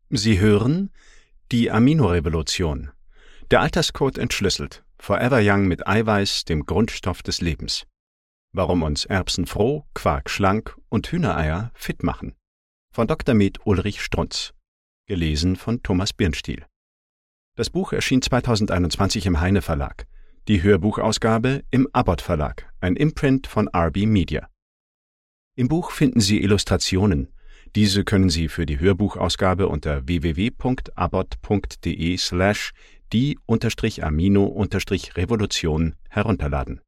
Sie hören die Aminorevolution. Der Alterscode entschlüsselt. Forever Young mit Eiweiß, dem Grundstoff des Lebens. Warum uns Erbsen froh, Quark schlank und Hühnereier fit machen. Von Dr. Med Ulrich Strunz. Gelesen von Thomas Birnstiel. Das Buch erschien 2021 im Heine Verlag. Die Hörbuchausgabe im Abbott Verlag, ein Imprint von RB Media. Im Buch finden Sie Illustrationen. Diese können Sie für die Hörbuchausgabe unter www.abbott.de/die-amino-revolution herunterladen.